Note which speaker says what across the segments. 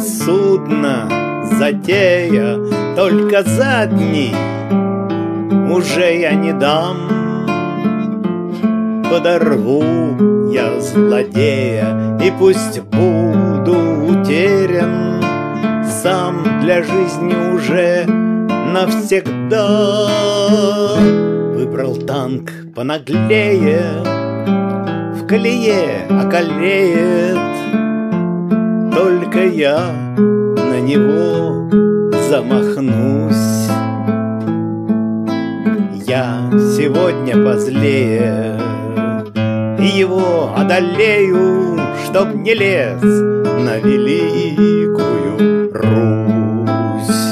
Speaker 1: судно, затея только задний уже я не дам. Подорву я злодея, и пусть буду утерян сам для жизни уже навсегда. Выбрал танк понаглее, в колее околеет, только я на него замахнусь. Я сегодня позлее и его одолею, чтоб не лез на великую Русь.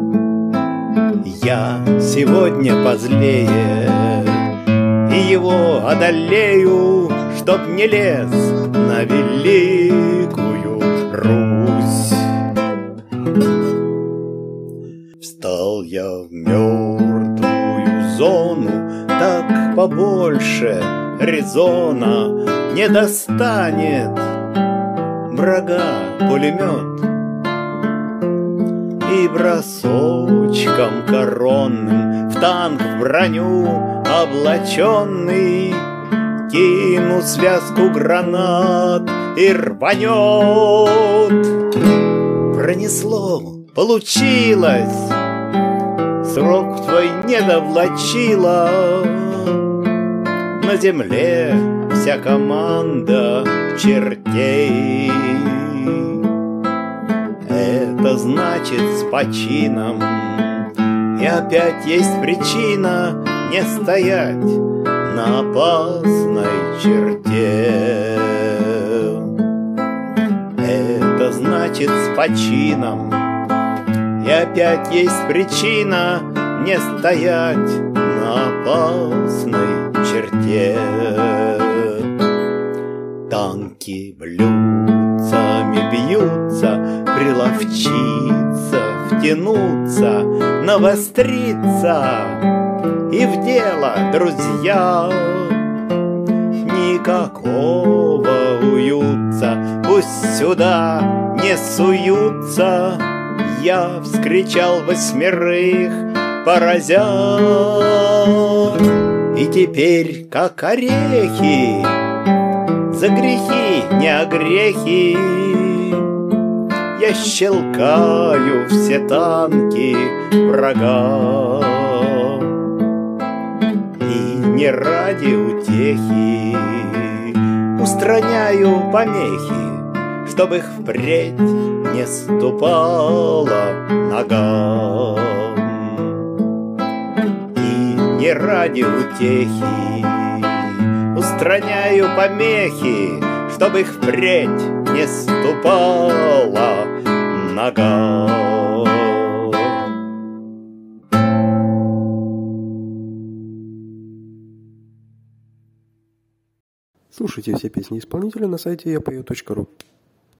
Speaker 1: Я сегодня позлее и его одолею, чтоб не лез на великую Русь. Встал я в мертвую зону, так побольше резона не достанет врага пулемет. И бросочком коронным в танк в броню облаченный кину связку гранат и рванет. Пронесло, получилось, срок твой не довлачила. На земле вся команда чертей. Это значит с почином, и опять есть причина не стоять на опасной черте. Это значит с почином, и опять есть причина не стоять на опасной черте. Танки блюдцами бьются, приловчиться, втянуться, навостриться и в дело, друзья. Никакого уютца, пусть сюда не суются. Я вскричал 8, поразя, и теперь, как орехи, за грехи, не огрехи, я щелкаю все танки врага. И не ради утехи устраняю помехи, чтоб их впредь не ступала нога. И не ради утехи устраняю помехи, чтоб их впредь не ступала нога.
Speaker 2: Слушайте все песни исполнителя на сайте yapою.ru.